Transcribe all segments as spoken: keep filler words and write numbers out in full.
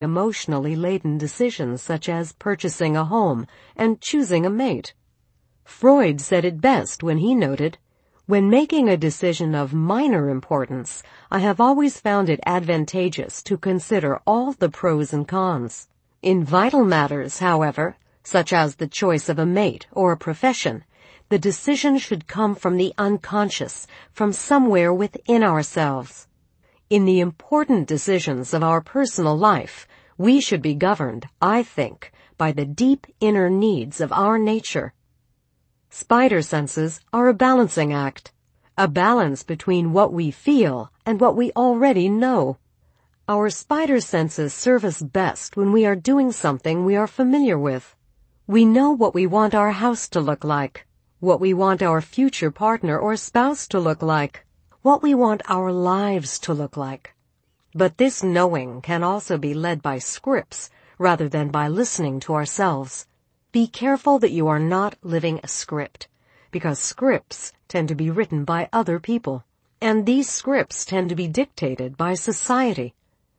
emotionally laden decisions such as purchasing a home and choosing a mate. Freud said it best when he noted, "When making a decision of minor importance, I have always found it advantageous to consider all the pros and cons. In vital matters, however, such as the choice of a mate or a profession, the decision should come from the unconscious, from somewhere within ourselves. In the important decisions of our personal life, we should be governed, I think, by the deep inner needs of our nature." Spider senses are a balancing act, a balance between what we feel and what we already know. Our spider senses serve us best when we are doing something we are familiar with. We know what we want our house to look like, what we want our future partner or spouse to look like, what we want our lives to look like. But this knowing can also be led by scripts rather than by listening to ourselves. Be careful that you are not living a script, because scripts tend to be written by other people, and these scripts tend to be dictated by society.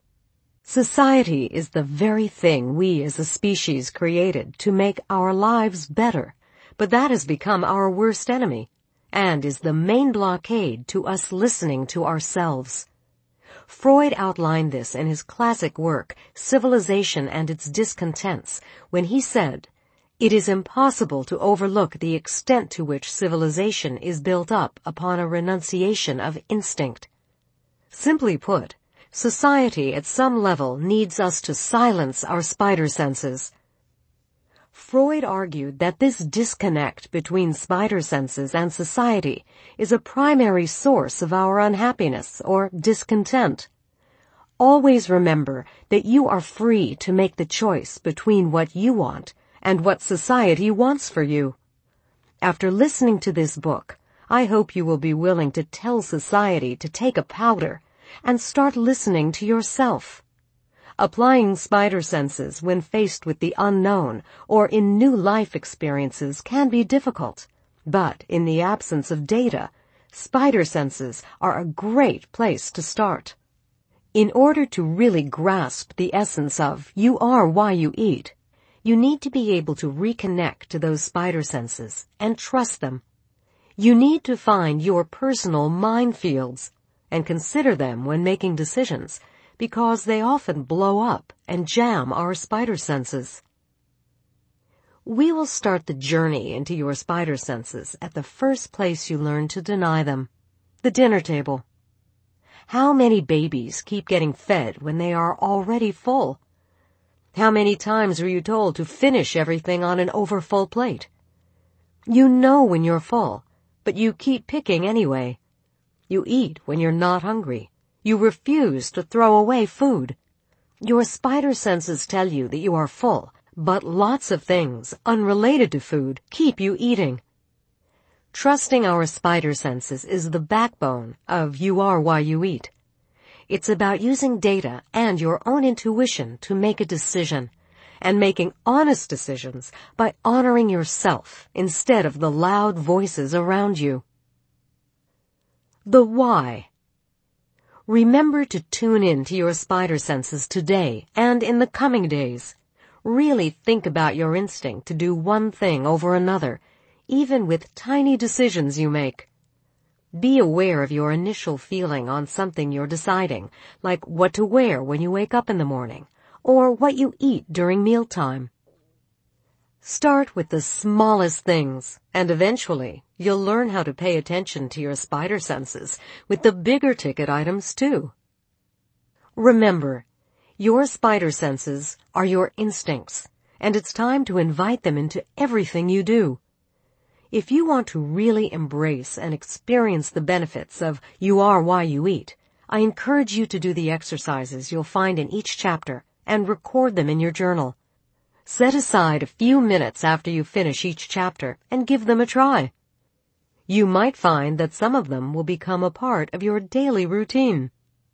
Society is the very thing we as a species created to make our lives better, but that has become our worst enemy, and is the main blockade to us listening to ourselves. Freud outlined this in his classic work, Civilization and Its Discontents, when he said, "It is impossible to overlook the extent to which civilization is built up upon a renunciation of instinct." Simply put, society at some level needs us to silence our spider senses. Freud argued that this disconnect between spider senses and society is a primary source of our unhappiness or discontent. Always remember that you are free to make the choice between what you want and what society wants for you. After listening to this book, I hope you will be willing to tell society to take a powder and start listening to yourself. Applying spider senses when faced with the unknown or in new life experiences can be difficult, but in the absence of data, spider senses are a great place to start. In order to really grasp the essence of "you are why you eat," you need to be able to reconnect to those spider senses and trust them. You need to find your personal minefields and consider them when making decisions, because they often blow up and jam our spider senses. We will start the journey into your spider senses at the first place you learn to deny them, the dinner table. How many babies keep getting fed when they are already full? How many times were you told to finish everything on an overfull plate? You know when you're full, but you keep picking anyway. You eat when you're not hungry. You refuse to throw away food. Your spider senses tell you that you are full, but lots of things unrelated to food keep you eating. Trusting our spider senses is the backbone of You Are Why You Eat. It's about using data and your own intuition to make a decision, and making honest decisions by honoring yourself instead of the loud voices around you. The why. Remember to tune in to your spider senses today and in the coming days. Really think about your instinct to do one thing over another, even with tiny decisions you make. Be aware of your initial feeling on something you're deciding, like what to wear when you wake up in the morning, or what you eat during mealtime. Start with the smallest things, and eventually you'll learn how to pay attention to your spider senses with the bigger ticket items too. Remember, your spider senses are your instincts, and it's time to invite them into everything you do. If you want to really embrace and experience the benefits of You Are Why You Eat, I encourage you to do the exercises you'll find in each chapter and record them in your journal. Set aside a few minutes after you finish each chapter and give them a try. You might find that some of them will become a part of your daily routine.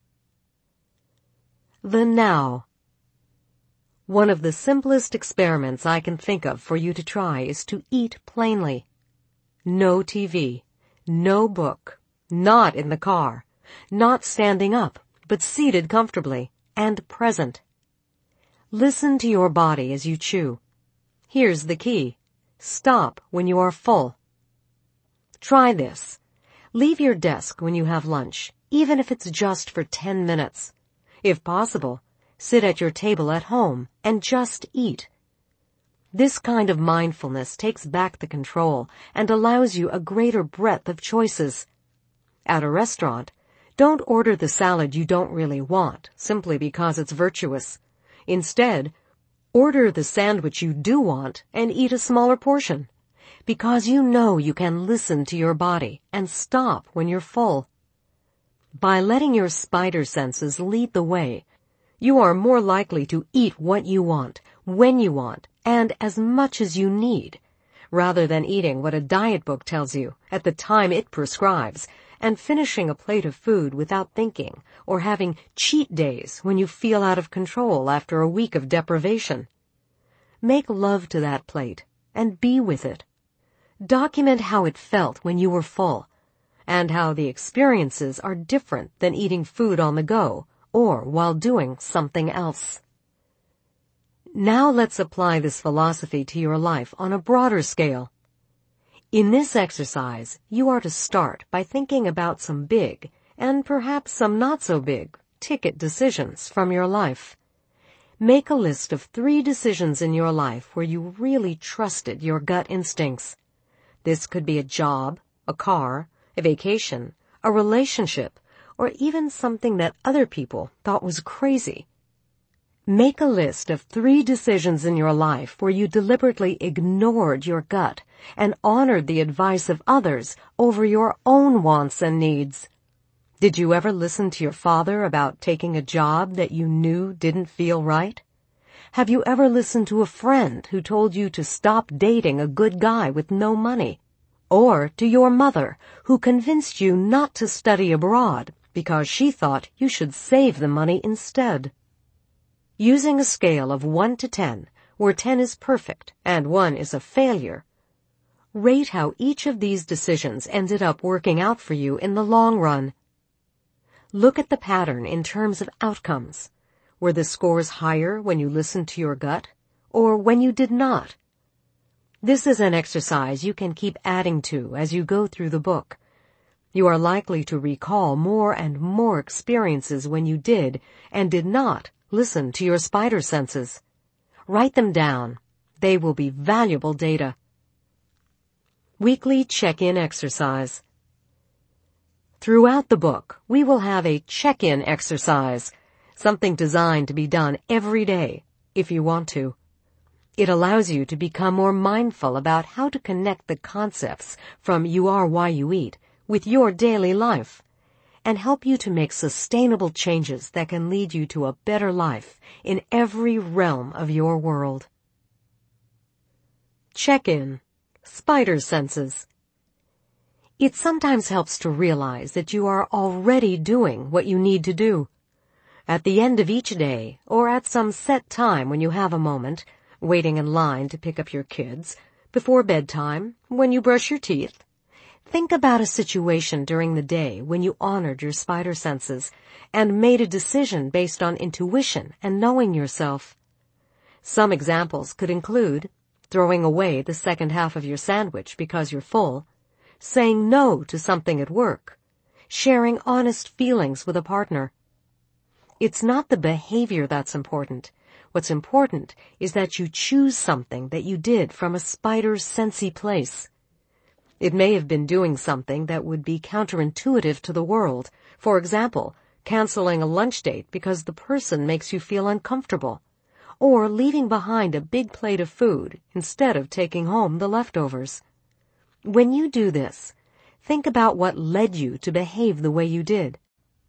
The now. One of the simplest experiments I can think of for you to try is to eat plainly. No T V, no book, not in the car, not standing up, but seated comfortably and present. Listen to your body as you chew. Here's the key. Stop when you are full. Try this. Leave your desk when you have lunch, even if it's just for ten minutes. If possible, sit at your table at home and just eat. This kind of mindfulness takes back the control and allows you a greater breadth of choices. At a restaurant, don't order the salad you don't really want simply because it's virtuous. Instead, order the sandwich you do want and eat a smaller portion, because you know you can listen to your body and stop when you're full. By letting your spider senses lead the way, you are more likely to eat what you want, when you want, and as much as you need, rather than eating what a diet book tells you at the time it prescribes, and finishing a plate of food without thinking, or having cheat days when you feel out of control after a week of deprivation. Make love to that plate and be with it. Document how it felt when you were full, and how the experiences are different than eating food on the go or while doing something else. Now let's apply this philosophy to your life on a broader scale. In this exercise, you are to start by thinking about some big, and perhaps some not so big, ticket decisions from your life. Make a list of three decisions in your life where you really trusted your gut instincts. This could be a job, a car, a vacation, a relationship, or even something that other people thought was crazy. Make a list of three decisions in your life where you deliberately ignored your gut and honored the advice of others over your own wants and needs. Did you ever listen to your father about taking a job that you knew didn't feel right? Have you ever listened to a friend who told you to stop dating a good guy with no money? Or to your mother who convinced you not to study abroad because she thought you should save the money instead? Using a scale of one to ten, where ten is perfect and one is a failure, rate how each of these decisions ended up working out for you in the long run. Look at the pattern in terms of outcomes. Were the scores higher when you listened to your gut, or when you did not? This is an exercise you can keep adding to as you go through the book. You are likely to recall more and more experiences when you did and did not listen to your spider senses. Write them down. They will be valuable data. Weekly check-in exercise. Throughout the book, we will have a check-in exercise, something designed to be done every day, if you want to. It allows you to become more mindful about how to connect the concepts from You Are Why You Eat with your daily life, and help you to make sustainable changes that can lead you to a better life in every realm of your world. Check-in. Spider senses. It sometimes helps to realize that you are already doing what you need to do. At the end of each day, or at some set time when you have a moment, waiting in line to pick up your kids, before bedtime, when you brush your teeth, think about a situation during the day when you honored your spider senses and made a decision based on intuition and knowing yourself. Some examples could include throwing away the second half of your sandwich because you're full, saying no to something at work, sharing honest feelings with a partner. It's not the behavior that's important. What's important is that you choose something that you did from a spider's sensey place. It may have been doing something that would be counterintuitive to the world. For example, canceling a lunch date because the person makes you feel uncomfortable, or leaving behind a big plate of food instead of taking home the leftovers. When you do this, think about what led you to behave the way you did.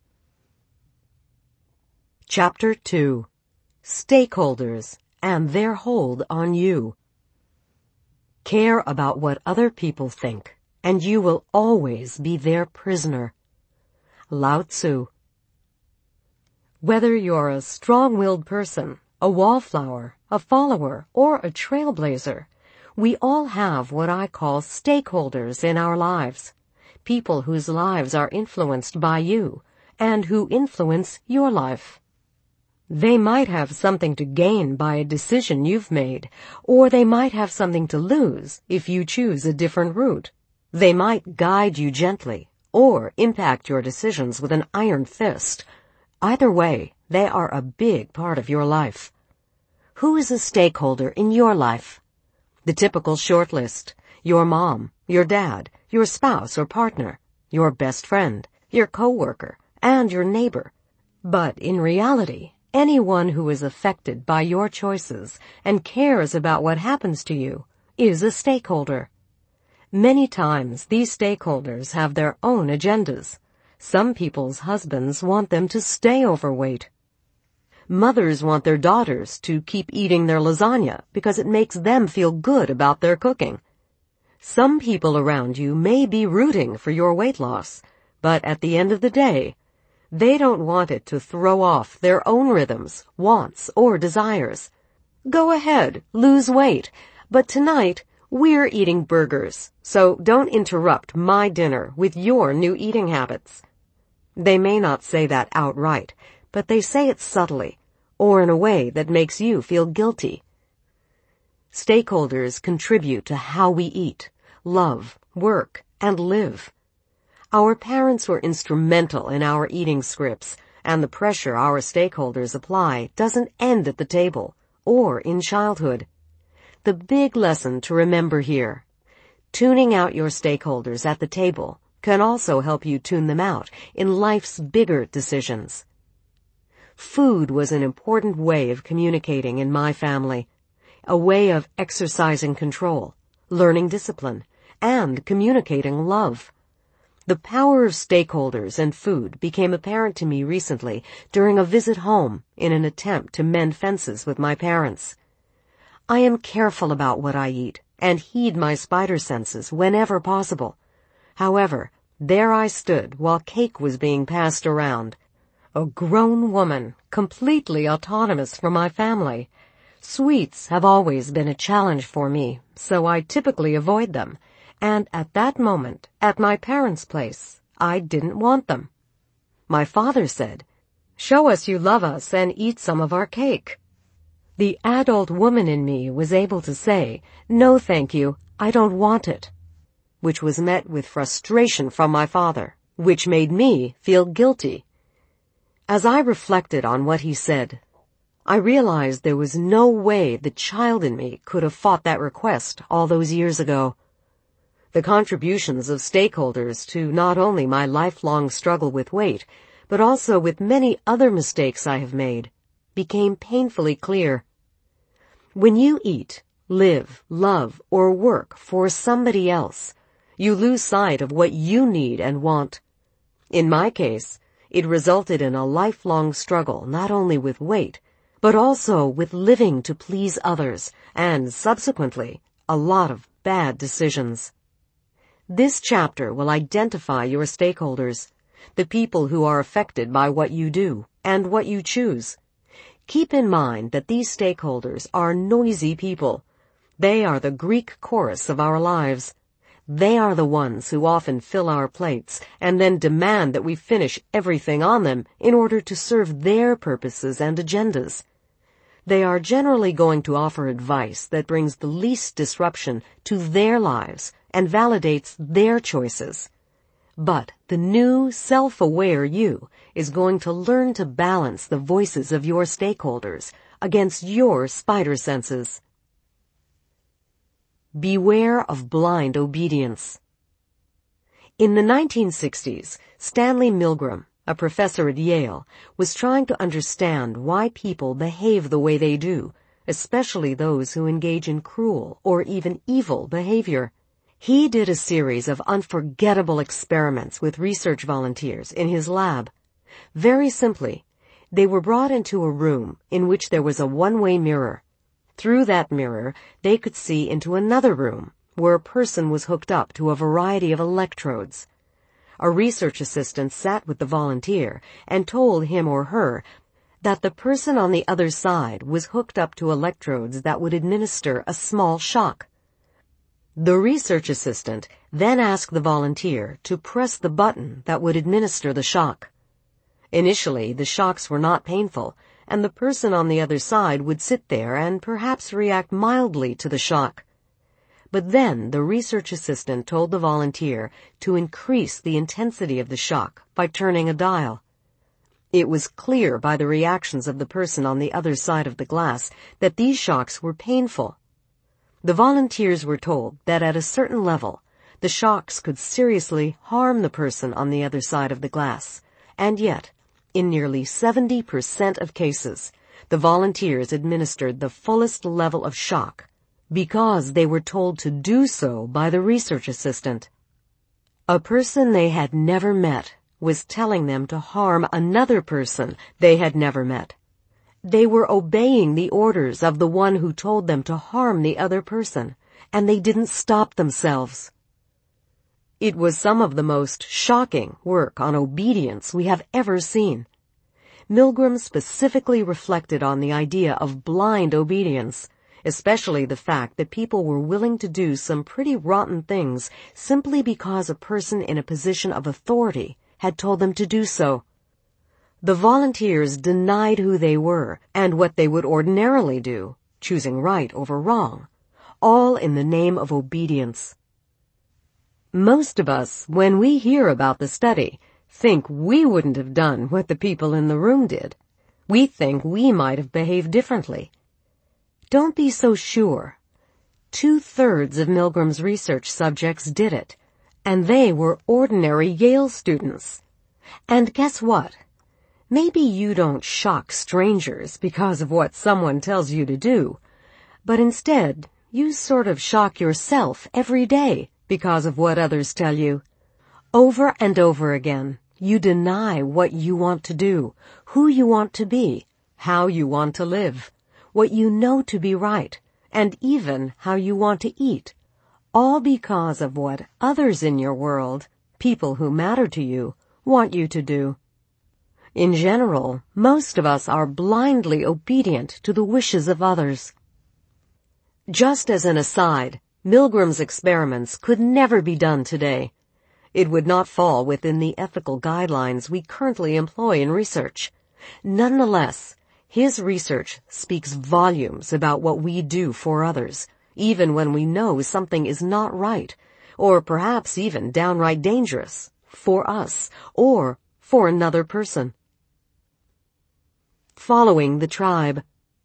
Chapter two. Stakeholders and their hold on you. Care about what other people think, and you will always be their prisoner. Lao Tzu. Whether you're a strong-willed person, a wallflower, a follower, or a trailblazer, we all have what I call stakeholders in our lives, people whose lives are influenced by you and who influence your life. They might have something to gain by a decision you've made, or they might have something to lose if you choose a different route. They might guide you gently, or impact your decisions with an iron fist. Either way, they are a big part of your life. Who is a stakeholder in your life? The typical short list: your mom, your dad, your spouse or partner, your best friend, your coworker, and your neighbor. But in reality, anyone who is affected by your choices and cares about what happens to you is a stakeholder. Many times, these stakeholders have their own agendas. Some people's husbands want them to stay overweight. Mothers want their daughters to keep eating their lasagna because it makes them feel good about their cooking. Some people around you may be rooting for your weight loss, but at the end of the day, they don't want it to throw off their own rhythms, wants, or desires. Go ahead, lose weight, but tonight we're eating burgers, so don't interrupt my dinner with your new eating habits. They may not say that outright, but they say it subtly, or in a way that makes you feel guilty. Stakeholders contribute to how we eat, love, work, and live. Our parents were instrumental in our eating scripts, and the pressure our stakeholders apply doesn't end at the table or in childhood. The big lesson to remember here: tuning out your stakeholders at the table can also help you tune them out in life's bigger decisions. Food was an important way of communicating in my family, a way of exercising control, learning discipline, and communicating love. The power of stakeholders and food became apparent to me recently during a visit home in an attempt to mend fences with my parents. I am careful about what I eat and heed my spider senses whenever possible. However, there I stood while cake was being passed around. A grown woman, completely autonomous from my family. Sweets have always been a challenge for me, so I typically avoid them. And at that moment, at my parents' place, I didn't want them. My father said, "Show us you love us and eat some of our cake." The adult woman in me was able to say, "No, thank you, I don't want it," which was met with frustration from my father, which made me feel guilty. As I reflected on what he said, I realized there was no way the child in me could have fought that request all those years ago. The contributions of stakeholders to not only my lifelong struggle with weight, but also with many other mistakes I have made, became painfully clear. When you eat, live, love, or work for somebody else, you lose sight of what you need and want. In my case, it resulted in a lifelong struggle not only with weight, but also with living to please others, and subsequently, a lot of bad decisions. This chapter will identify your stakeholders, the people who are affected by what you do and what you choose. Keep in mind that these stakeholders are noisy people. They are the Greek chorus of our lives. They are the ones who often fill our plates and then demand that we finish everything on them in order to serve their purposes and agendas. They are generally going to offer advice that brings the least disruption to their lives and validates their choices. But the new, self-aware you is going to learn to balance the voices of your stakeholders against your spider senses. Beware of blind obedience. In the nineteen sixties, Stanley Milgram, a professor at Yale, was trying to understand why people behave the way they do, especially those who engage in cruel or even evil behavior. He did a series of unforgettable experiments with research volunteers in his lab. Very simply, they were brought into a room in which there was a one-way mirror. Through that mirror, they could see into another room where a person was hooked up to a variety of electrodes. A research assistant sat with the volunteer and told him or her that the person on the other side was hooked up to electrodes that would administer a small shock. The research assistant then asked the volunteer to press the button that would administer the shock. Initially, the shocks were not painful, and the person on the other side would sit there and perhaps react mildly to the shock. But then the research assistant told the volunteer to increase the intensity of the shock by turning a dial. It was clear by the reactions of the person on the other side of the glass that these shocks were painful. The volunteers were told that at a certain level, the shocks could seriously harm the person on the other side of the glass, and yet, in nearly seventy percent of cases, the volunteers administered the fullest level of shock because they were told to do so by the research assistant. A person they had never met was telling them to harm another person they had never met. They were obeying the orders of the one who told them to harm the other person, and they didn't stop themselves. It was some of the most shocking work on obedience we have ever seen. Milgram specifically reflected on the idea of blind obedience, especially the fact that people were willing to do some pretty rotten things simply because a person in a position of authority had told them to do so. The volunteers denied who they were and what they would ordinarily do, choosing right over wrong, all in the name of obedience. Most of us, when we hear about the study, think we wouldn't have done what the people in the room did. We think we might have behaved differently. Don't be so sure. Two-thirds of Milgram's research subjects did it, and they were ordinary Yale students. And guess what? Maybe you don't shock strangers because of what someone tells you to do, but instead you sort of shock yourself every day because of what others tell you. Over and over again, you deny what you want to do, who you want to be, how you want to live, what you know to be right, and even how you want to eat, all because of what others in your world, people who matter to you, want you to do. In general, most of us are blindly obedient to the wishes of others. Just as an aside, Milgram's experiments could never be done today. It would not fall within the ethical guidelines we currently employ in research. Nonetheless, his research speaks volumes about what we do for others, even when we know something is not right, or perhaps even downright dangerous, for us, or for another person. Following the tribe.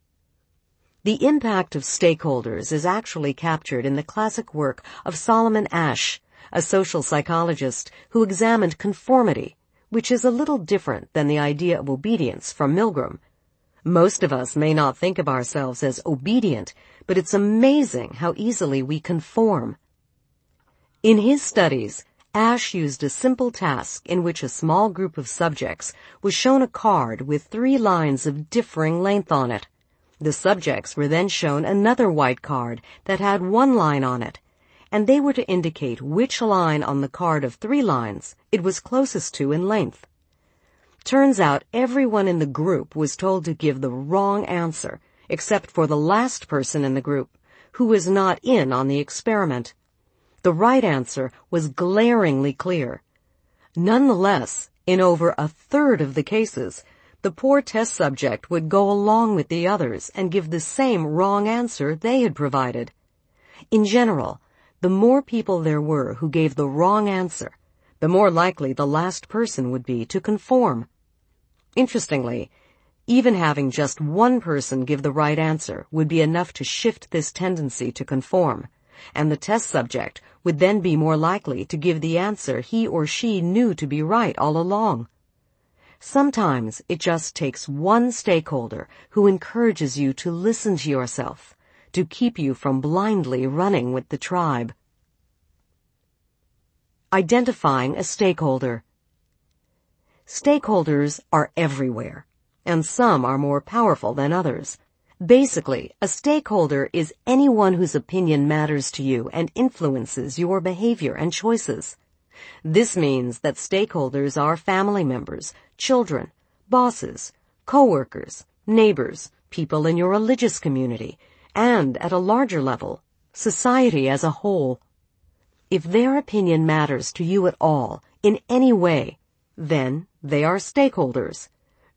The impact of stakeholders is actually captured in the classic work of Solomon Asch, a social psychologist who examined conformity, which is a little different than the idea of obedience from Milgram. Most of us may not think of ourselves as obedient, but it's amazing how easily we conform. In his studies, Asch used a simple task in which a small group of subjects was shown a card with three lines of differing length on it. The subjects were then shown another white card that had one line on it, and they were to indicate which line on the card of three lines it was closest to in length. Turns out everyone in the group was told to give the wrong answer, except for the last person in the group, who was not in on the experiment. The right answer was glaringly clear. Nonetheless, in over a third of the cases, the poor test subject would go along with the others and give the same wrong answer they had provided. In general, the more people there were who gave the wrong answer, the more likely the last person would be to conform. Interestingly, even having just one person give the right answer would be enough to shift this tendency to conform, and the test subject would then be more likely to give the answer he or she knew to be right all along. Sometimes it just takes one stakeholder who encourages you to listen to yourself, to keep you from blindly running with the tribe. Identifying a stakeholder. Stakeholders are everywhere, and some are more powerful than others. Basically, a stakeholder is anyone whose opinion matters to you and influences your behavior and choices. This means that stakeholders are family members, children, bosses, co-workers, neighbors, people in your religious community, and at a larger level, society as a whole. If their opinion matters to you at all, in any way, then they are stakeholders.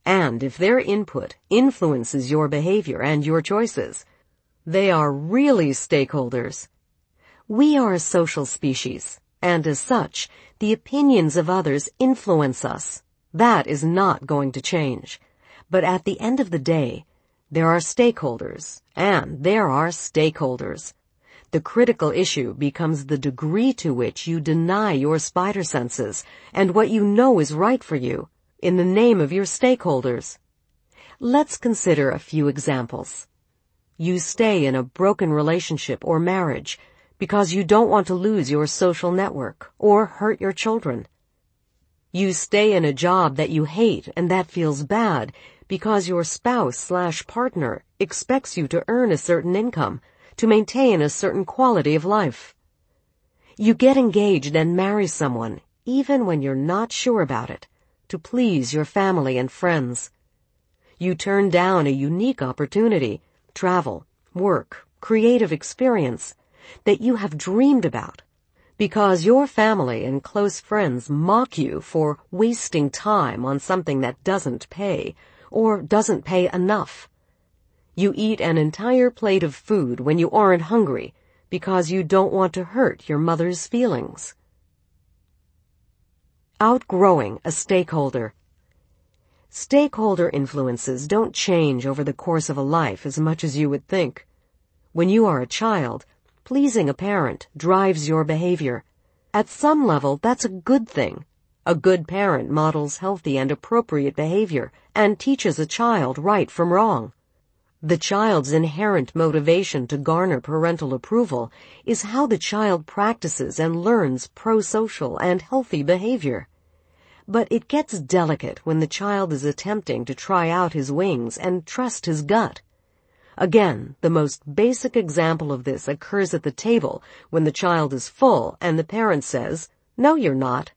And if their input influences your behavior and your choices, they are really stakeholders. We are a social species, and as such, the opinions of others influence us. That is not going to change. But at the end of the day, there are stakeholders, and there are stakeholders. The critical issue becomes the degree to which you deny your spider senses and what you know is right for you in the name of your stakeholders. Let's consider a few examples. You stay in a broken relationship or marriage because you don't want to lose your social network or hurt your children. You stay in a job that you hate and that feels bad because your spouse slash partner expects you to earn a certain income to maintain a certain quality of life. You get engaged and marry someone even when you're not sure about it, to please your family and friends. You turn down a unique opportunity, travel, work, creative experience that you have dreamed about because your family and close friends mock you for wasting time on something that doesn't pay or doesn't pay enough. You eat an entire plate of food when you aren't hungry because you don't want to hurt your mother's feelings. Outgrowing a stakeholder. Stakeholder influences don't change over the course of a life as much as you would think. When you are a child, pleasing a parent drives your behavior. At some level, that's a good thing. A good parent models healthy and appropriate behavior and teaches a child right from wrong. The child's inherent motivation to garner parental approval is how the child practices and learns pro-social and healthy behavior. But it gets delicate when the child is attempting to try out his wings and trust his gut. Again, the most basic example of this occurs at the table when the child is full and the parent says, "No, you're not."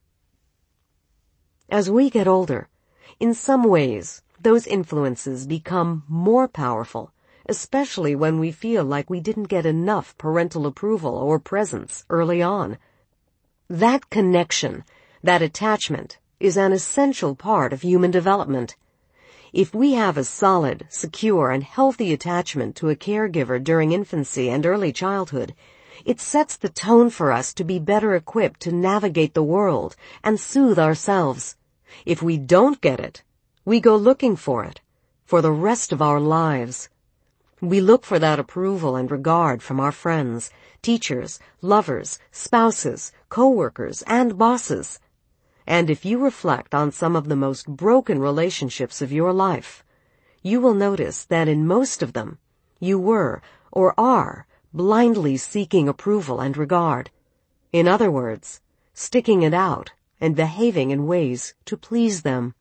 As we get older, in some ways, those influences become more powerful, especially when we feel like we didn't get enough parental approval or presence early on. That connection, that attachment, is an essential part of human development. If we have a solid, secure, and healthy attachment to a caregiver during infancy and early childhood, it sets the tone for us to be better equipped to navigate the world and soothe ourselves. If we don't get it, we go looking for it for the rest of our lives. We look for that approval and regard from our friends, teachers, lovers, spouses, co-workers, and bosses. And if you reflect on some of the most broken relationships of your life, you will notice that in most of them, you were or are blindly seeking approval and regard. In other words, sticking it out and behaving in ways to please them.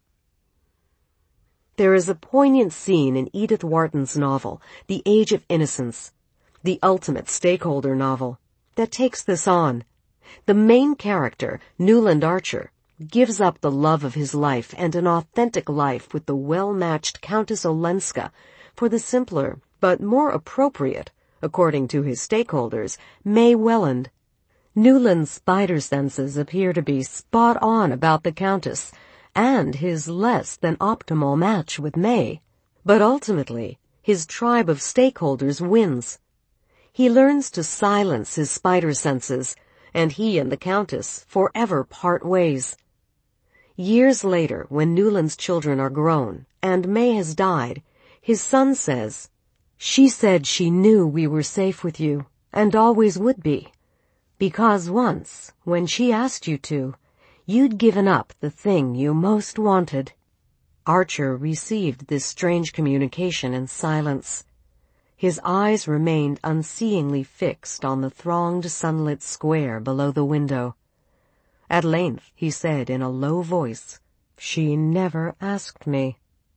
There is a poignant scene in Edith Wharton's novel, The Age of Innocence, the ultimate stakeholder novel, that takes this on. The main character, Newland Archer, gives up the love of his life and an authentic life with the well-matched Countess Olenska for the simpler, but more appropriate, according to his stakeholders, May Welland. Newland's spider senses appear to be spot on about the Countess and his less than optimal match with May, but ultimately his tribe of stakeholders wins. He learns to silence his spider senses, and he and the Countess forever part ways. Years later, when Newland's children are grown and May has died, his son says, "She said she knew we were safe with you and always would be, because once, when she asked you to, you'd given up the thing you most wanted." Archer received this strange communication in silence. His eyes remained unseeingly fixed on the thronged sunlit square below the window. At length he said in a low voice, "She never asked me."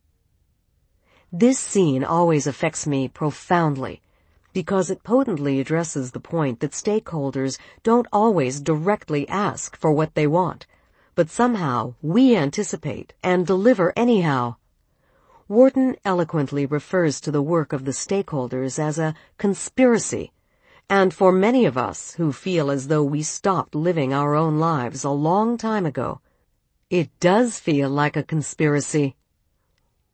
This scene always affects me profoundly, because it potently addresses the point that stakeholders don't always directly ask for what they want, but somehow we anticipate and deliver anyhow. Wharton eloquently refers to the work of the stakeholders as a conspiracy, and for many of us who feel as though we stopped living our own lives a long time ago, it does feel like a conspiracy.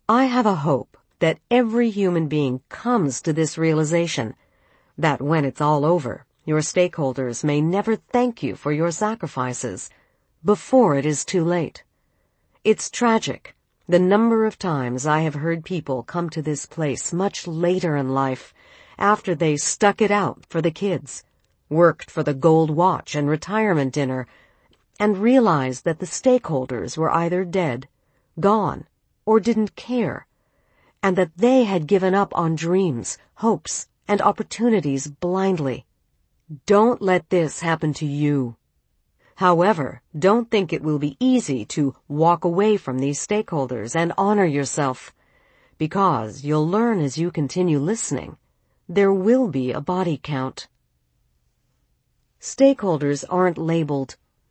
I have a hope that every human being comes to this realization, that when it's all over, your stakeholders may never thank you for your sacrifices, before it is too late. It's tragic, the number of times I have heard people come to this place much later in life, after they stuck it out for the kids, worked for the gold watch and retirement dinner, and realized that the stakeholders were either dead, gone, or didn't care, and that they had given up on dreams, hopes, and opportunities blindly. Don't let this happen to you. However, don't think it will be easy to walk away from these stakeholders and honor yourself, because you'll learn as you continue listening. There will be a body count. Stakeholders aren't labeled.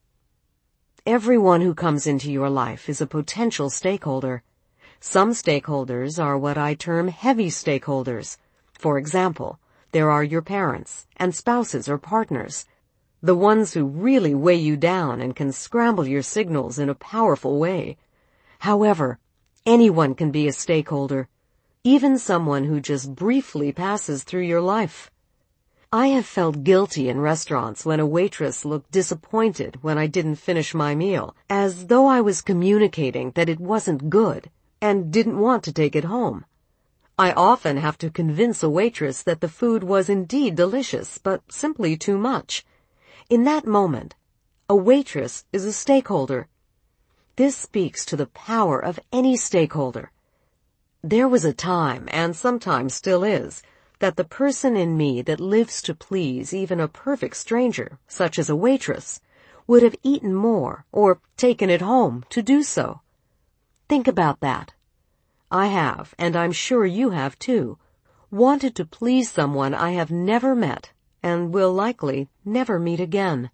Everyone who comes into your life is a potential stakeholder. Some stakeholders are what I term heavy stakeholders. For example, there are your parents and spouses or partners, the ones who really weigh you down and can scramble your signals in a powerful way. However, anyone can be a stakeholder, even someone who just briefly passes through your life. I have felt guilty in restaurants when a waitress looked disappointed when I didn't finish my meal, as though I was communicating that it wasn't good and didn't want to take it home. I often have to convince a waitress that the food was indeed delicious, but simply too much. In that moment, a waitress is a stakeholder. This speaks to the power of any stakeholder. There was a time, and sometimes still is, that the person in me that lives to please even a perfect stranger, such as a waitress, would have eaten more or taken it home to do so. Think about that. I have, and I'm sure you have too, wanted to please someone I have never met and will likely never meet again.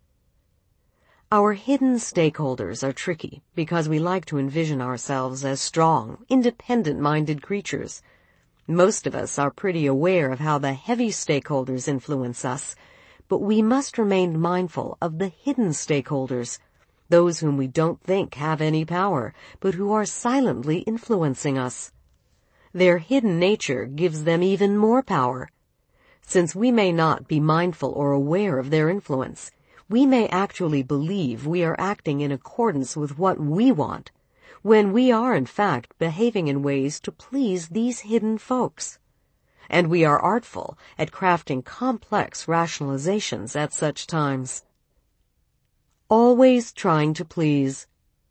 Our hidden stakeholders are tricky because we like to envision ourselves as strong, independent-minded creatures. Most of us are pretty aware of how the heavy stakeholders influence us, but we must remain mindful of the hidden stakeholders, those whom we don't think have any power, but who are silently influencing us. Their hidden nature gives them even more power. Since we may not be mindful or aware of their influence, we may actually believe we are acting in accordance with what we want, when we are in fact behaving in ways to please these hidden folks. And we are artful at crafting complex rationalizations at such times. Always trying to please.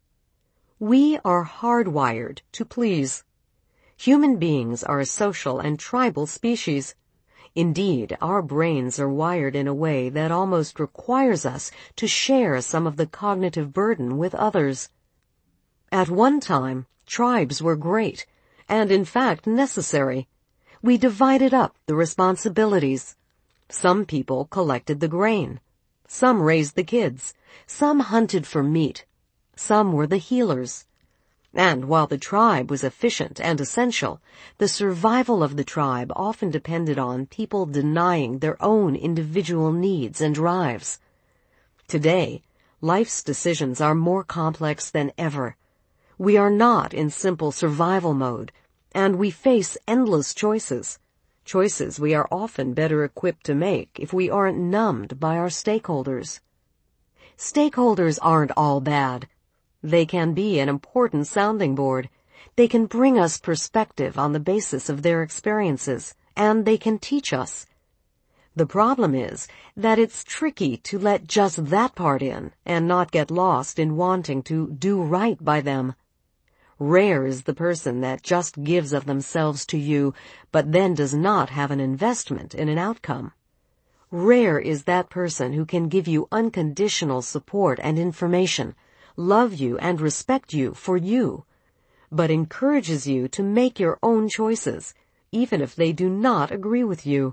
We are hardwired to please. Human beings are a social and tribal species. Indeed, our brains are wired in a way that almost requires us to share some of the cognitive burden with others. At one time, tribes were great, and in fact necessary. We divided up the responsibilities. Some people collected the grain. Some raised the kids. Some hunted for meat. Some were the healers. And while the tribe was efficient and essential, the survival of the tribe often depended on people denying their own individual needs and drives. Today, life's decisions are more complex than ever. We are not in simple survival mode, and we face endless choices, choices we are often better equipped to make if we aren't numbed by our stakeholders. Stakeholders aren't all bad. They can be an important sounding board. They can bring us perspective on the basis of their experiences, and they can teach us. The problem is that it's tricky to let just that part in and not get lost in wanting to do right by them. Rare is the person that just gives of themselves to you, but then does not have an investment in an outcome. Rare is that person who can give you unconditional support and information, love you and respect you for you, but encourages you to make your own choices, even if they do not agree with you.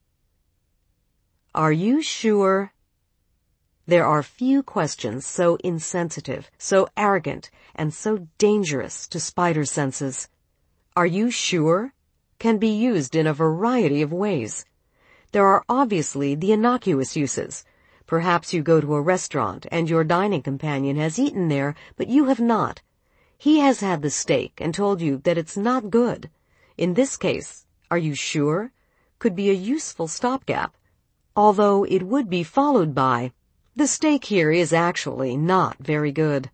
Are you sure? There are few questions so insensitive, so arrogant, and so dangerous to spider senses. Are you sure? Can be used in a variety of ways. There are obviously the innocuous uses. Perhaps you go to a restaurant and your dining companion has eaten there, but you have not. He has had the steak and told you that it's not good. In this case, "Are you sure?" could be a useful stopgap, although it would be followed by, "The steak here is actually not very good."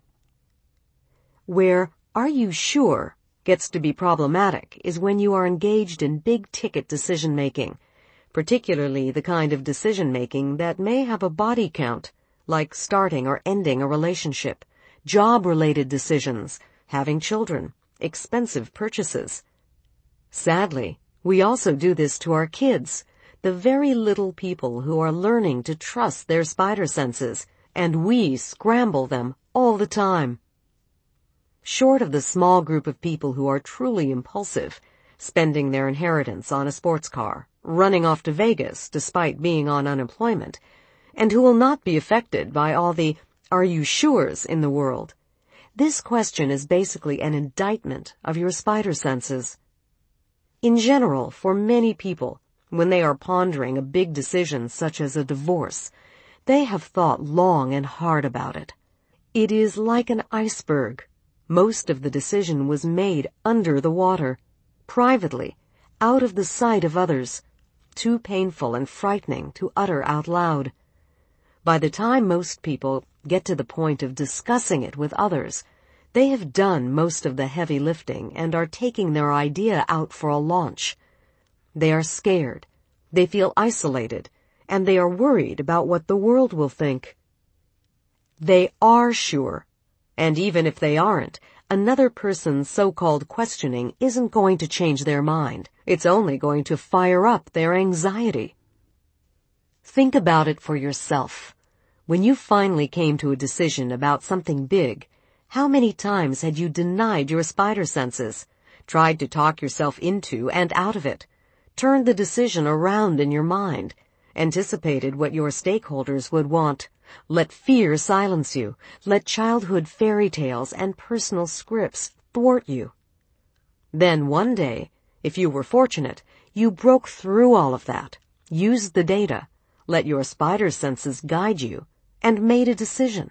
Where "Are you sure?" gets to be problematic is when you are engaged in big-ticket decision-making, particularly the kind of decision-making that may have a body count, like starting or ending a relationship, job-related decisions, having children, expensive purchases. Sadly, we also do this to our kids, the very little people who are learning to trust their spider senses, and we scramble them all the time. Short of the small group of people who are truly impulsive, spending their inheritance on a sports car, running off to Vegas despite being on unemployment, and who will not be affected by all the "are you sures" in the world, this question is basically an indictment of your spider senses. In general, for many people, when they are pondering a big decision such as a divorce, they have thought long and hard about it. It is like an iceberg. Most of the decision was made under the water, privately, out of the sight of others, too painful and frightening to utter out loud. By the time most people get to the point of discussing it with others, they have done most of the heavy lifting and are taking their idea out for a launch. They are scared, they feel isolated, and they are worried about what the world will think. They are sure, and even if they aren't, another person's so-called questioning isn't going to change their mind. It's only going to fire up their anxiety. Think about it for yourself. When you finally came to a decision about something big, how many times had you denied your spider senses, tried to talk yourself into and out of it, turned the decision around in your mind, anticipated what your stakeholders would want, let fear silence you, let childhood fairy tales and personal scripts thwart you? Then one day, if you were fortunate, you broke through all of that, used the data, let your spider senses guide you, and made a decision.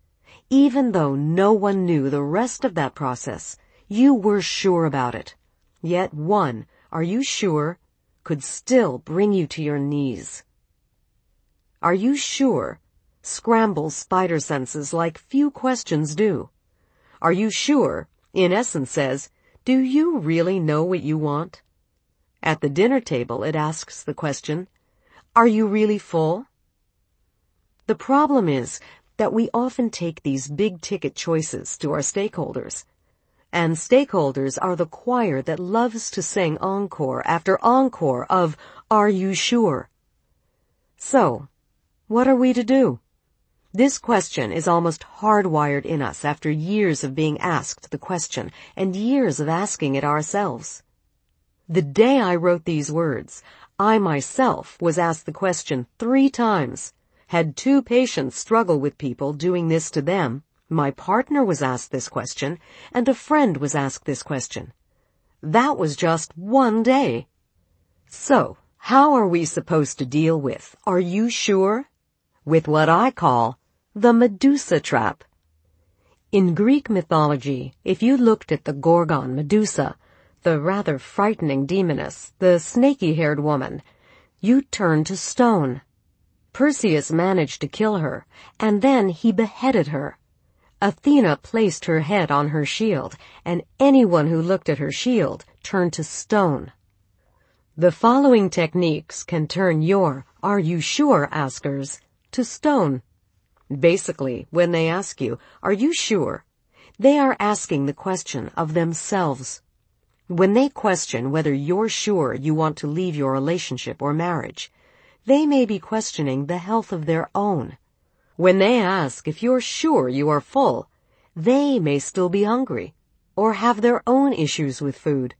Even though no one knew the rest of that process, you were sure about it. Yet one, "Are you sure?" could still bring you to your knees. "Are you sure?" scrambles spider senses like few questions do. "Are you sure?" in essence says, "Do you really know what you want?" At the dinner table, it asks the question, "Are you really full?" The problem is that we often take these big-ticket choices to our stakeholders, and stakeholders are the choir that loves to sing encore after encore of "Are you sure?" So, what are we to do? This question is almost hardwired in us after years of being asked the question and years of asking it ourselves. The day I wrote these words, I myself was asked the question three times. Had two patients struggle with people doing this to them, my partner was asked this question, and a friend was asked this question. That was just one day. So, how are we supposed to deal with "Are you sure?" with what I call the Medusa trap? In Greek mythology, if you looked at the Gorgon Medusa, the rather frightening demoness, the snaky-haired woman, you'd turn to stone. Perseus managed to kill her, and then he beheaded her. Athena placed her head on her shield, and anyone who looked at her shield turned to stone. The following techniques can turn your "Are you sure?" askers to stone. Basically, when they ask you, "Are you sure?" they are asking the question of themselves. When they question whether you're sure you want to leave your relationship or marriage, they may be questioning the health of their own. When they ask if you're sure you are full, they may still be hungry or have their own issues with food.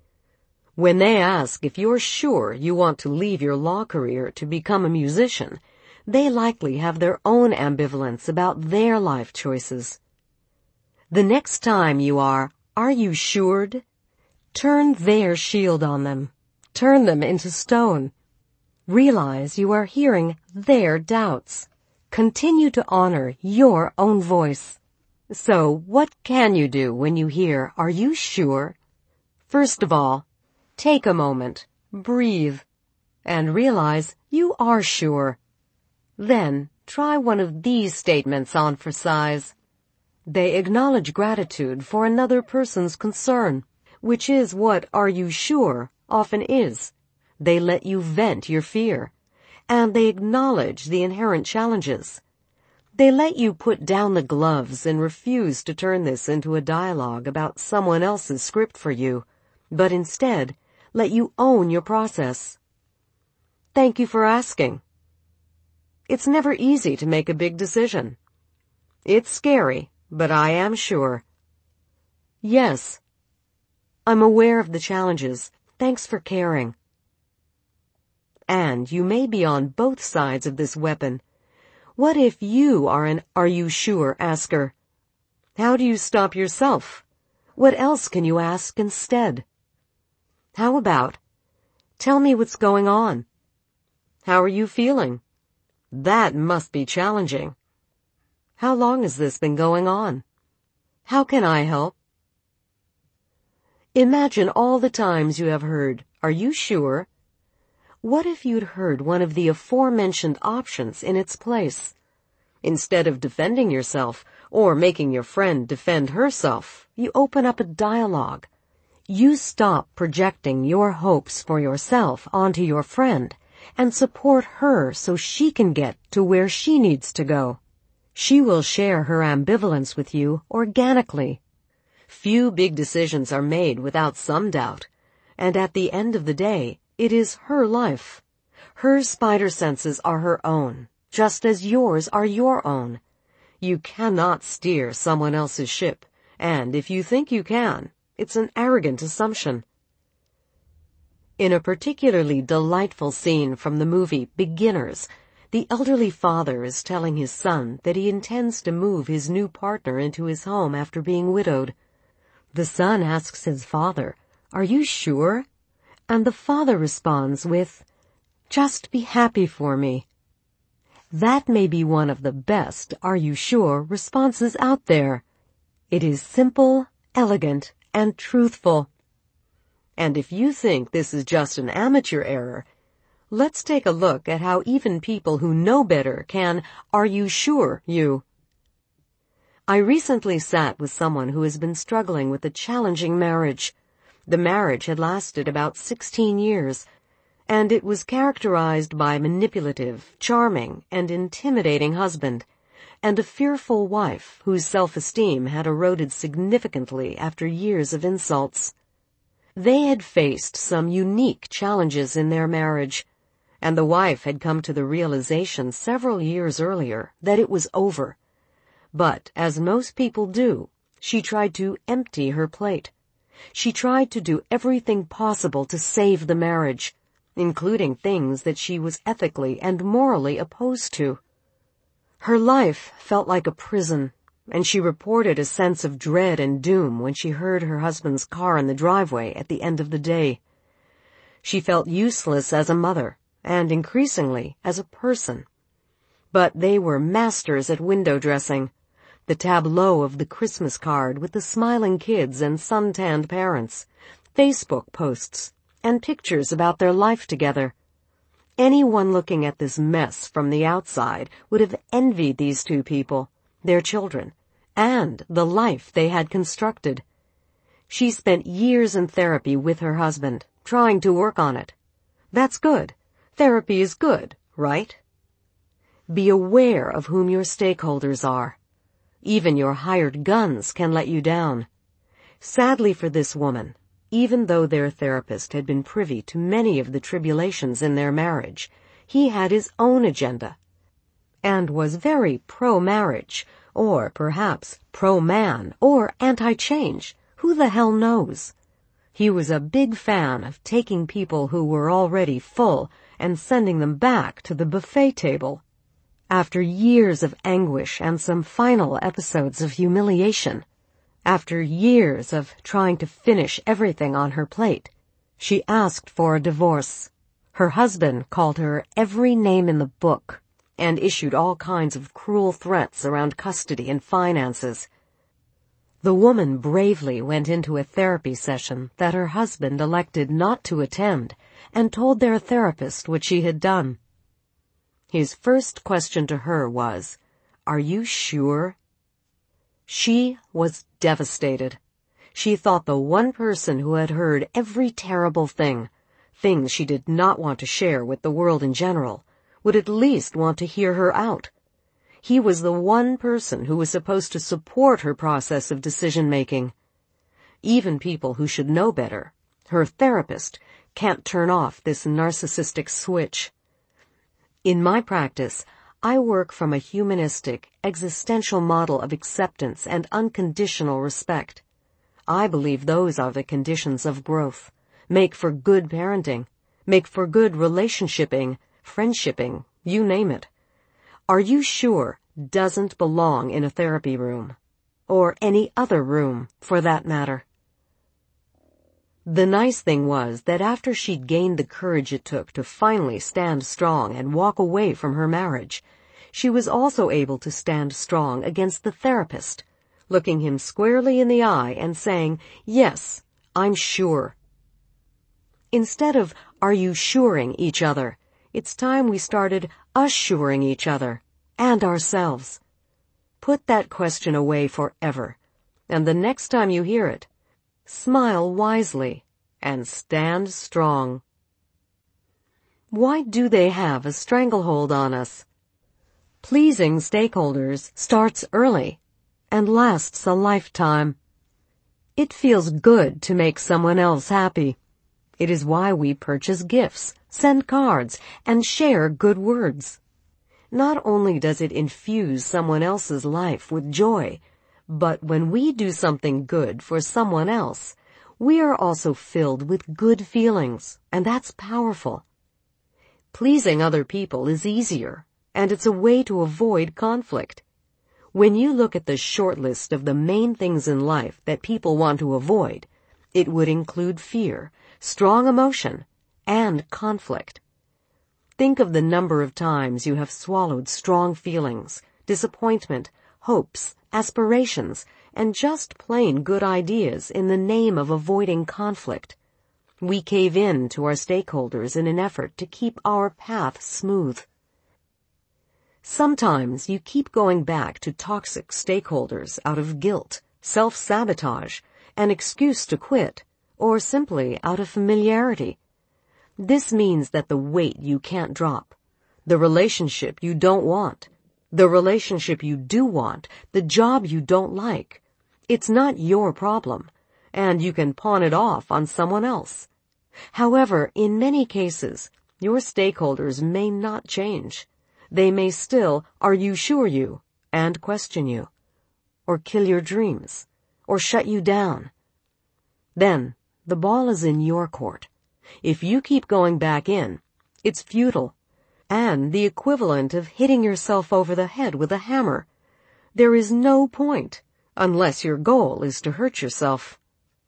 When they ask if you're sure you want to leave your law career to become a musician, they likely have their own ambivalence about their life choices. The next time you are, "Are you sured?" turn their shield on them. Turn them into stone. Realize you are hearing their doubts. Continue to honor your own voice. So, what can you do when you hear, "Are you sure?" First of all, take a moment, breathe, and realize you are sure. Then, try one of these statements on for size. They acknowledge gratitude for another person's concern, which is what "are you sure" often is. They let you vent your fear, and they acknowledge the inherent challenges. They let you put down the gloves and refuse to turn this into a dialogue about someone else's script for you, but instead let you own your process. Thank you for asking. It's never easy to make a big decision. It's scary, but I am sure. Yes. I'm aware of the challenges. Thanks for caring. And you may be on both sides of this weapon. What if you are an "are you sure" asker? How do you stop yourself? What else can you ask instead? How about, "Tell me what's going on. How are you feeling? That must be challenging. How long has this been going on? How can I help?" Imagine all the times you have heard, "Are you sure?" What if you'd heard one of the aforementioned options in its place? Instead of defending yourself or making your friend defend herself, you open up a dialogue. You stop projecting your hopes for yourself onto your friend and support her so she can get to where she needs to go. She will share her ambivalence with you organically. Few big decisions are made without some doubt, and at the end of the day, it is her life. Her spider senses are her own, just as yours are your own. You cannot steer someone else's ship, and if you think you can, it's an arrogant assumption. In a particularly delightful scene from the movie Beginners, the elderly father is telling his son that he intends to move his new partner into his home after being widowed. The son asks his father, "Are you sure?" And the father responds with, "Just be happy for me." That may be one of the best "are you sure" responses out there. It is simple, elegant, and truthful. And if you think this is just an amateur error, let's take a look at how even people who know better can "are you sure" you. I recently sat with someone who has been struggling with a challenging marriage. The marriage had lasted about sixteen years, and it was characterized by a manipulative, charming, and intimidating husband, and a fearful wife whose self-esteem had eroded significantly after years of insults. They had faced some unique challenges in their marriage, and the wife had come to the realization several years earlier that it was over. But, as most people do, she tried to empty her plate. She tried to do everything possible to save the marriage, including things that she was ethically and morally opposed to. Her life felt like a prison, and she reported a sense of dread and doom when she heard her husband's car in the driveway at the end of the day. She felt useless as a mother, and increasingly as a person. But they were masters at window dressing. The tableau of the Christmas card with the smiling kids and suntanned parents, Facebook posts, and pictures about their life together. Anyone looking at this mess from the outside would have envied these two people, their children, and the life they had constructed. She spent years in therapy with her husband, trying to work on it. That's good. Therapy is good, right? Be aware of whom your stakeholders are. Even your hired guns can let you down. Sadly for this woman, even though their therapist had been privy to many of the tribulations in their marriage, he had his own agenda, and was very pro-marriage, or perhaps pro-man, or anti-change. Who the hell knows? He was a big fan of taking people who were already full and sending them back to the buffet table. After years of anguish and some final episodes of humiliation, after years of trying to finish everything on her plate, she asked for a divorce. Her husband called her every name in the book and issued all kinds of cruel threats around custody and finances. The woman bravely went into a therapy session that her husband elected not to attend and told their therapist what she had done. His first question to her was, "Are you sure?" She was devastated. She thought the one person who had heard every terrible thing, things she did not want to share with the world in general, would at least want to hear her out. He was the one person who was supposed to support her process of decision-making. Even people who should know better, her therapist, can't turn off this narcissistic switch. In my practice, I work from a humanistic, existential model of acceptance and unconditional respect. I believe those are the conditions of growth, make for good parenting, make for good relationshiping, friendshipping, you name it. Are you sure doesn't belong in a therapy room, or any other room, for that matter. The nice thing was that after she'd gained the courage it took to finally stand strong and walk away from her marriage, she was also able to stand strong against the therapist, looking him squarely in the eye and saying, "Yes, I'm sure." Instead of "are you suring" each other, it's time we started assuring each other and ourselves. Put that question away forever, and the next time you hear it, smile wisely and stand strong. Why do they have a stranglehold on us? Pleasing stakeholders starts early and lasts a lifetime. It feels good to make someone else happy. It is why we purchase gifts, send cards, and share good words. Not only does it infuse someone else's life with joy, but when we do something good for someone else, we are also filled with good feelings, and that's powerful. Pleasing other people is easier, and it's a way to avoid conflict. When you look at the short list of the main things in life that people want to avoid, it would include fear, strong emotion, and conflict. Think of the number of times you have swallowed strong feelings, disappointment, hopes, aspirations, and just plain good ideas in the name of avoiding conflict. We cave in to our stakeholders in an effort to keep our path smooth. Sometimes you keep going back to toxic stakeholders out of guilt, self-sabotage, an excuse to quit, or simply out of familiarity. This means that the weight you can't drop, the relationship you don't want, the relationship you do want, the job you don't like, it's not your problem, and you can pawn it off on someone else. However, in many cases, your stakeholders may not change. They may still "are you sure" you and question you, or kill your dreams, or shut you down. Then, the ball is in your court. If you keep going back in, it's futile, and the equivalent of hitting yourself over the head with a hammer. There is no point, unless your goal is to hurt yourself.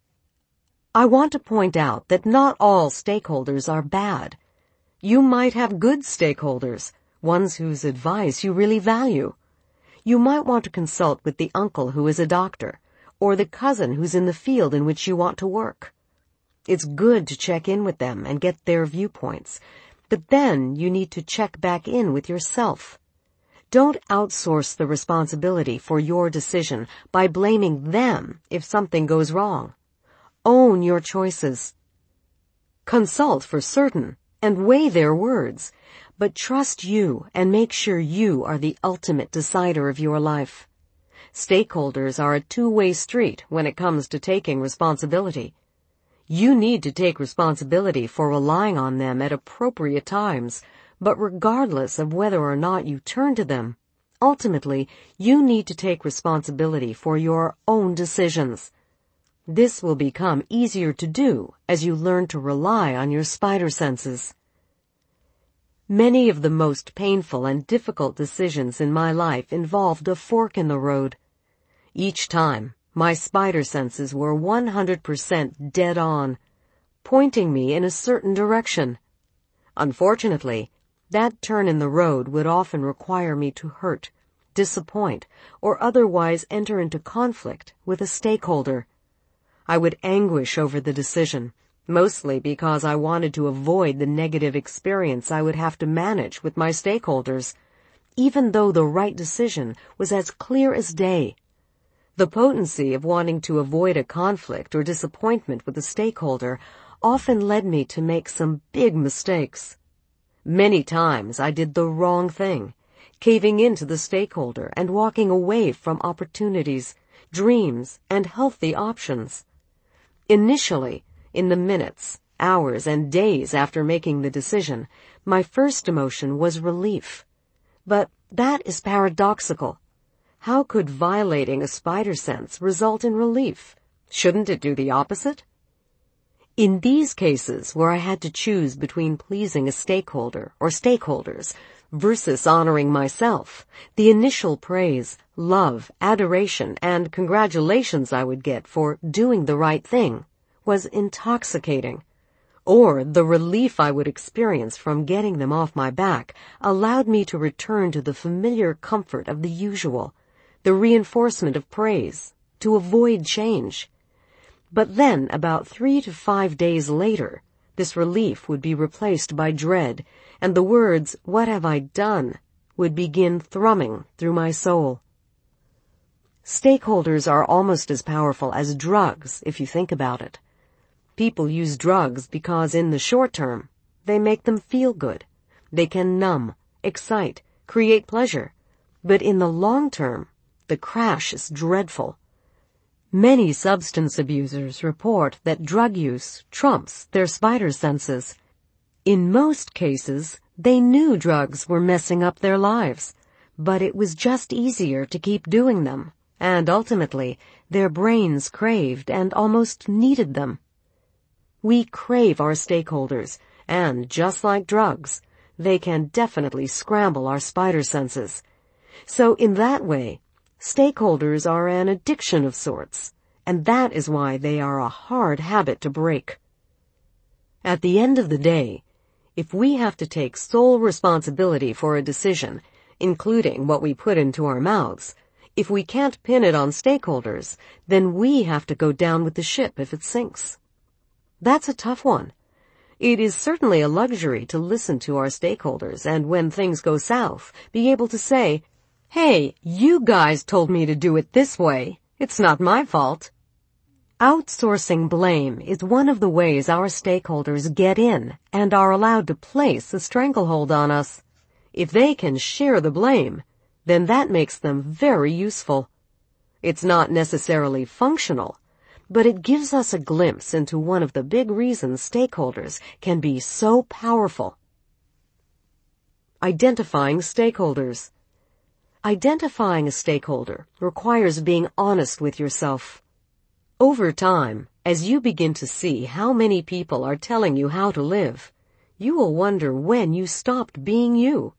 I want to point out that not all stakeholders are bad. You might have good stakeholders, ones whose advice you really value. You might want to consult with the uncle who is a doctor, or the cousin who's in the field in which you want to work. It's good to check in with them and get their viewpoints, but then you need to check back in with yourself. Don't outsource the responsibility for your decision by blaming them if something goes wrong. Own your choices. Consult for certain and weigh their words, but trust you and make sure you are the ultimate decider of your life. Stakeholders are a two-way street when it comes to taking responsibility. You need to take responsibility for relying on them at appropriate times, but regardless of whether or not you turn to them, ultimately, you need to take responsibility for your own decisions. This will become easier to do as you learn to rely on your spider senses. Many of the most painful and difficult decisions in my life involved a fork in the road. Each time, my spider senses were one hundred percent dead on, pointing me in a certain direction. Unfortunately, that turn in the road would often require me to hurt, disappoint, or otherwise enter into conflict with a stakeholder. I would anguish over the decision, mostly because I wanted to avoid the negative experience I would have to manage with my stakeholders, even though the right decision was as clear as day. The potency of wanting to avoid a conflict or disappointment with a stakeholder often led me to make some big mistakes. Many times I did the wrong thing, caving in to the stakeholder and walking away from opportunities, dreams, and healthy options. Initially, in the minutes, hours, and days after making the decision, my first emotion was relief. But that is paradoxical. How could violating a spider sense result in relief? Shouldn't it do the opposite? In these cases where I had to choose between pleasing a stakeholder or stakeholders versus honoring myself, the initial praise, love, adoration, and congratulations I would get for doing the right thing was intoxicating. Or the relief I would experience from getting them off my back allowed me to return to the familiar comfort of the usual, the reinforcement of praise, to avoid change. But then, about three to five days later, this relief would be replaced by dread, and the words, "What have I done?" would begin thrumming through my soul. Stakeholders are almost as powerful as drugs, if you think about it. People use drugs because in the short term, they make them feel good. They can numb, excite, create pleasure. But in the long term, the crash is dreadful. Many substance abusers report that drug use trumps their spider senses. In most cases, they knew drugs were messing up their lives, but it was just easier to keep doing them, and ultimately, their brains craved and almost needed them. We crave our stakeholders, and just like drugs, they can definitely scramble our spider senses. So in that way, stakeholders are an addiction of sorts, and that is why they are a hard habit to break. At the end of the day, if we have to take sole responsibility for a decision, including what we put into our mouths, if we can't pin it on stakeholders, then we have to go down with the ship if it sinks. That's a tough one. It is certainly a luxury to listen to our stakeholders and when things go south, be able to say, "Hey, you guys told me to do it this way. It's not my fault." Outsourcing blame is one of the ways our stakeholders get in and are allowed to place a stranglehold on us. If they can share the blame, then that makes them very useful. It's not necessarily functional, but it gives us a glimpse into one of the big reasons stakeholders can be so powerful. Identifying stakeholders. Identifying a stakeholder requires being honest with yourself. Over time, as you begin to see how many people are telling you how to live, you will wonder when you stopped being you.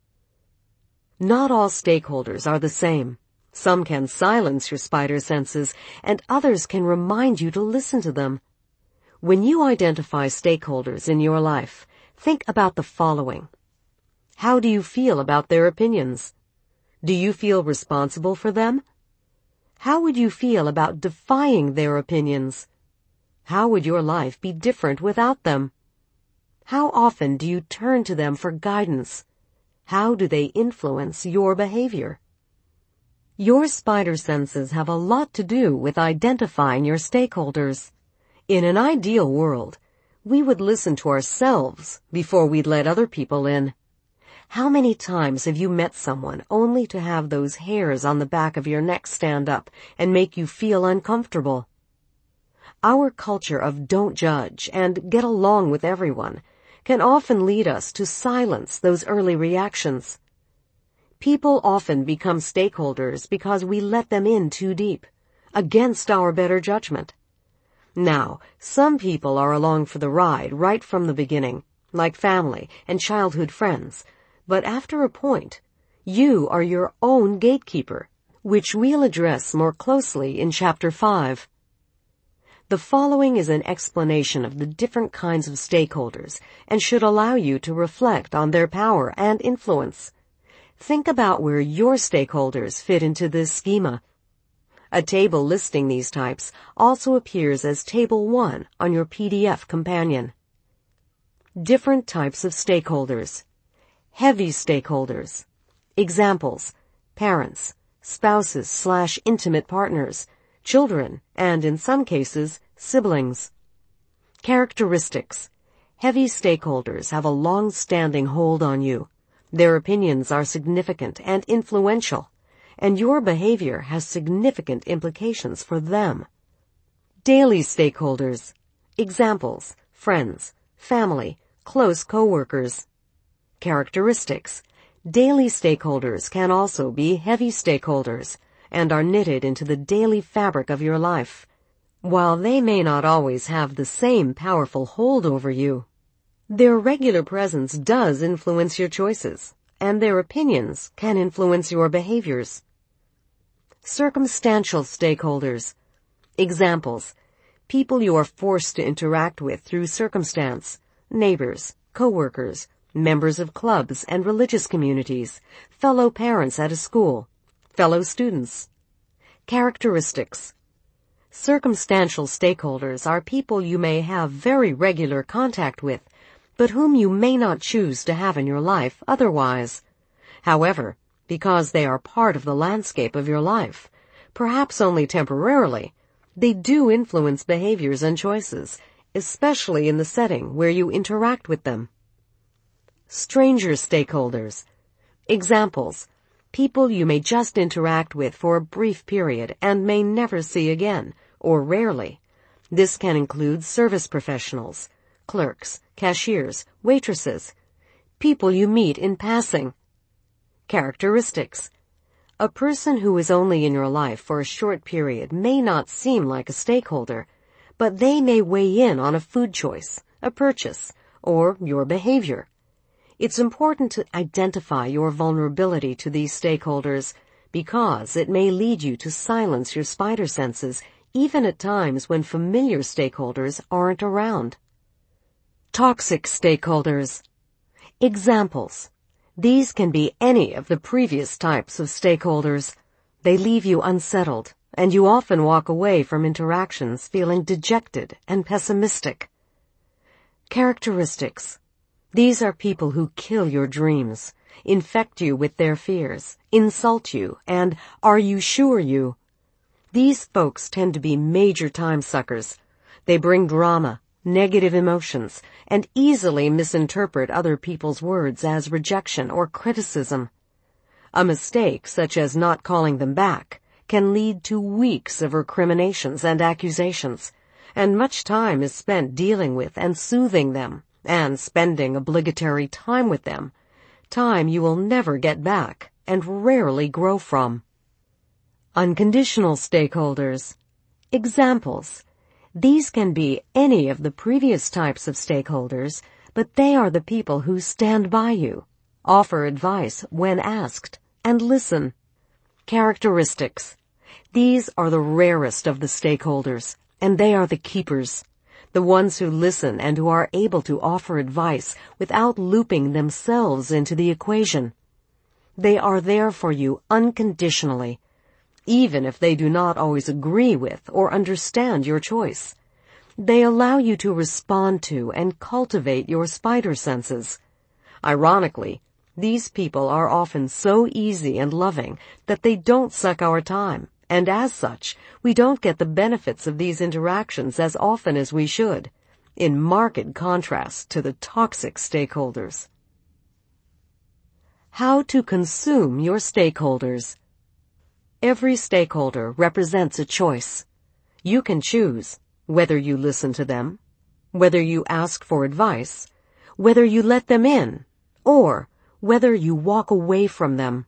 Not all stakeholders are the same. Some can silence your spider senses, and others can remind you to listen to them. When you identify stakeholders in your life, think about the following. How do you feel about their opinions? Do you feel responsible for them? How would you feel about defying their opinions? How would your life be different without them? How often do you turn to them for guidance? How do they influence your behavior? Your spider senses have a lot to do with identifying your stakeholders. In an ideal world, we would listen to ourselves before we'd let other people in. How many times have you met someone only to have those hairs on the back of your neck stand up and make you feel uncomfortable? Our culture of don't judge and get along with everyone can often lead us to silence those early reactions. People often become stakeholders because we let them in too deep, against our better judgment. Now, some people are along for the ride right from the beginning, like family and childhood friends. But after a point, you are your own gatekeeper, which we'll address more closely in Chapter five. The following is an explanation of the different kinds of stakeholders and should allow you to reflect on their power and influence. Think about where your stakeholders fit into this schema. A table listing these types also appears as Table one on your P D F companion. Different types of stakeholders. Heavy stakeholders. Examples: parents, spouses slash intimate partners, children, and in some cases, siblings. Characteristics. Heavy stakeholders have a long-standing hold on you. Their opinions are significant and influential, and your behavior has significant implications for them. Daily stakeholders. Examples: friends, family, close coworkers. Characteristics. Daily stakeholders can also be heavy stakeholders and are knitted into the daily fabric of your life. While they may not always have the same powerful hold over you, their regular presence does influence your choices, and their opinions can influence your behaviors. Circumstantial stakeholders. Examples: people you are forced to interact with through circumstance, neighbors, coworkers, members of clubs and religious communities, fellow parents at a school, fellow students. Characteristics. Circumstantial stakeholders are people you may have very regular contact with, but whom you may not choose to have in your life otherwise. However, because they are part of the landscape of your life, perhaps only temporarily, they do influence behaviors and choices, especially in the setting where you interact with them. Stranger stakeholders. Examples: people you may just interact with for a brief period and may never see again, or rarely. This can include service professionals, clerks, cashiers, waitresses, people you meet in passing. Characteristics. A person who is only in your life for a short period may not seem like a stakeholder, but they may weigh in on a food choice, a purchase, or your behavior. It's important to identify your vulnerability to these stakeholders because it may lead you to silence your spider senses even at times when familiar stakeholders aren't around. Toxic stakeholders. Examples: these can be any of the previous types of stakeholders. They leave you unsettled, and you often walk away from interactions feeling dejected and pessimistic. Characteristics. These are people who kill your dreams, infect you with their fears, insult you, and are you sure you. These folks tend to be major time suckers. They bring drama, negative emotions, and easily misinterpret other people's words as rejection or criticism. A mistake, such as not calling them back, can lead to weeks of recriminations and accusations, and much time is spent dealing with and soothing them, and spending obligatory time with them, time you will never get back and rarely grow from. Unconditional stakeholders. Examples: these can be any of the previous types of stakeholders, but they are the people who stand by you, offer advice when asked, and listen. Characteristics. These are the rarest of the stakeholders, and they are the keepers, the ones who listen and who are able to offer advice without looping themselves into the equation. They are there for you unconditionally, even if they do not always agree with or understand your choice. They allow you to respond to and cultivate your spider senses. Ironically, these people are often so easy and loving that they don't suck our time, and as such, we don't get the benefits of these interactions as often as we should, in marked contrast to the toxic stakeholders. How to consume your stakeholders. Every stakeholder represents a choice. You can choose whether you listen to them, whether you ask for advice, whether you let them in, or whether you walk away from them.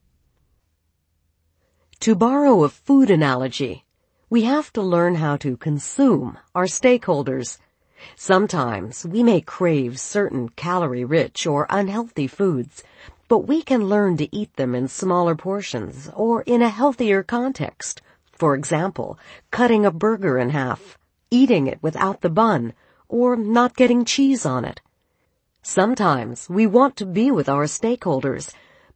To borrow a food analogy, we have to learn how to consume our stakeholders. Sometimes we may crave certain calorie-rich or unhealthy foods, but we can learn to eat them in smaller portions or in a healthier context. For example, cutting a burger in half, eating it without the bun, or not getting cheese on it. Sometimes we want to be with our stakeholders,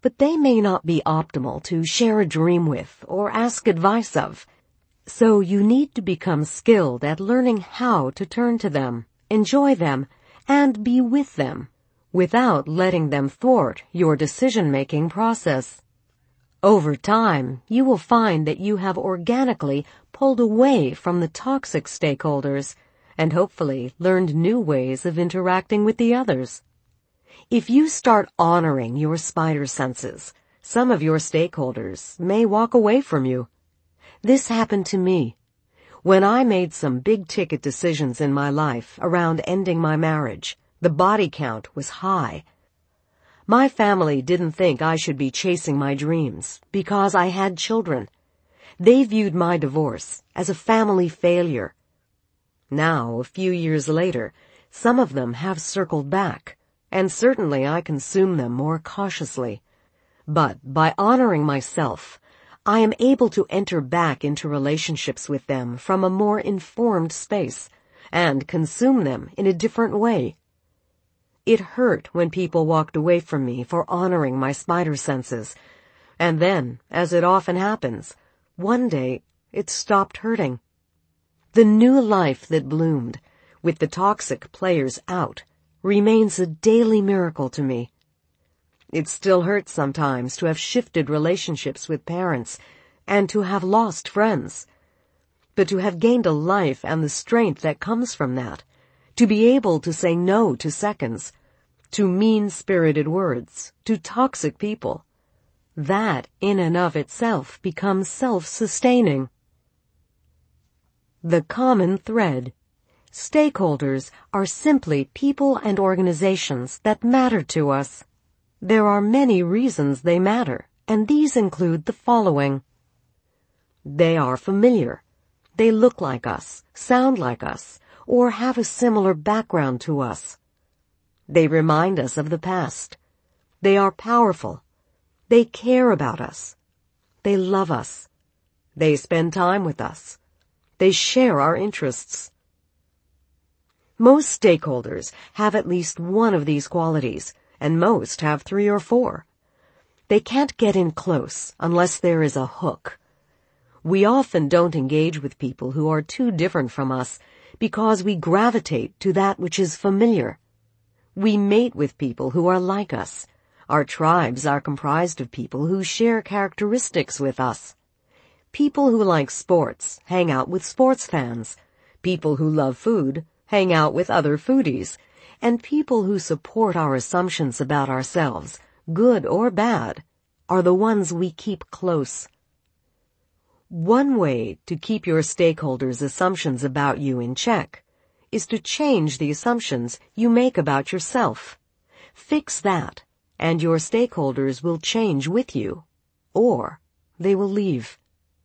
but they may not be optimal to share a dream with or ask advice of. So you need to become skilled at learning how to turn to them, enjoy them, and be with them, without letting them thwart your decision-making process. Over time, you will find that you have organically pulled away from the toxic stakeholders and hopefully learned new ways of interacting with the others. If you start honoring your spider senses, some of your stakeholders may walk away from you. This happened to me. When I made some big-ticket decisions in my life around ending my marriage, the body count was high. My family didn't think I should be chasing my dreams because I had children. They viewed my divorce as a family failure. Now, a few years later, some of them have circled back, and certainly I consume them more cautiously. But by honoring myself, I am able to enter back into relationships with them from a more informed space and consume them in a different way. It hurt when people walked away from me for honoring my spider senses, and then, as it often happens, one day it stopped hurting. The new life that bloomed, with the toxic players out, remains a daily miracle to me. It still hurts sometimes to have shifted relationships with parents and to have lost friends. But to have gained a life and the strength that comes from that, to be able to say no to seconds, to mean-spirited words, to toxic people, that in and of itself becomes self-sustaining. The common thread. Stakeholders are simply people and organizations that matter to us. There are many reasons they matter, and these include the following. They are familiar. They look like us, sound like us, or have a similar background to us. They remind us of the past. They are powerful. They care about us. They love us. They spend time with us. They share our interests. Most stakeholders have at least one of these qualities, and most have three or four. They can't get in close unless there is a hook. We often don't engage with people who are too different from us because we gravitate to that which is familiar. We mate with people who are like us. Our tribes are comprised of people who share characteristics with us. People who like sports hang out with sports fans. People who love food hang out with other foodies. And people who support our assumptions about ourselves, good or bad, are the ones we keep close. One way to keep your stakeholders' assumptions about you in check is to change the assumptions you make about yourself. Fix that, and your stakeholders will change with you, or they will leave.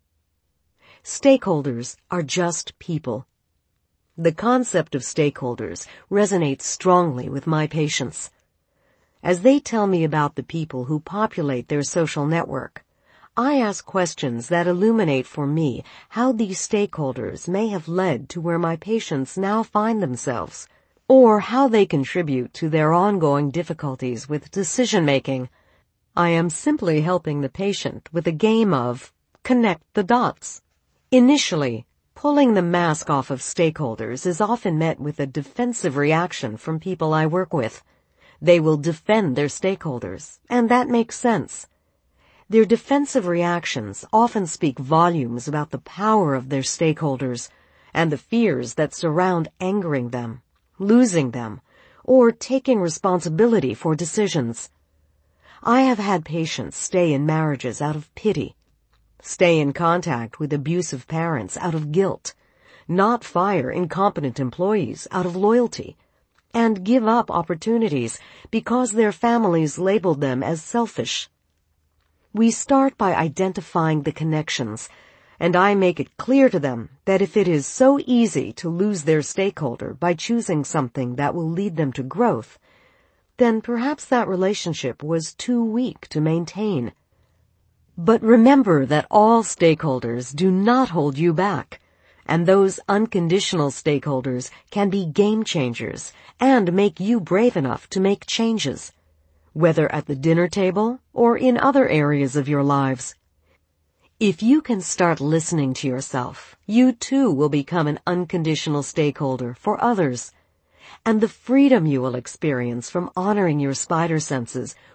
Stakeholders are just people. The concept of stakeholders resonates strongly with my patients. As they tell me about the people who populate their social network, I ask questions that illuminate for me how these stakeholders may have led to where my patients now find themselves, or how they contribute to their ongoing difficulties with decision-making. I am simply helping the patient with a game of connect the dots. Initially, pulling the mask off of stakeholders is often met with a defensive reaction from people I work with. They will defend their stakeholders, and that makes sense. Their defensive reactions often speak volumes about the power of their stakeholders and the fears that surround angering them, losing them, or taking responsibility for decisions. I have had patients stay in marriages out of pity, stay in contact with abusive parents out of guilt, not fire incompetent employees out of loyalty, and give up opportunities because their families labeled them as selfish. We start by identifying the connections, and I make it clear to them that if it is so easy to lose their stakeholder by choosing something that will lead them to growth, then perhaps that relationship was too weak to maintain. But remember that all stakeholders do not hold you back, and those unconditional stakeholders can be game changers and make you brave enough to make changes. whether at the dinner table or in other areas of your lives. If you can start listening to yourself, you too will become an unconditional stakeholder for others. And the freedom you will experience from honoring your spider senses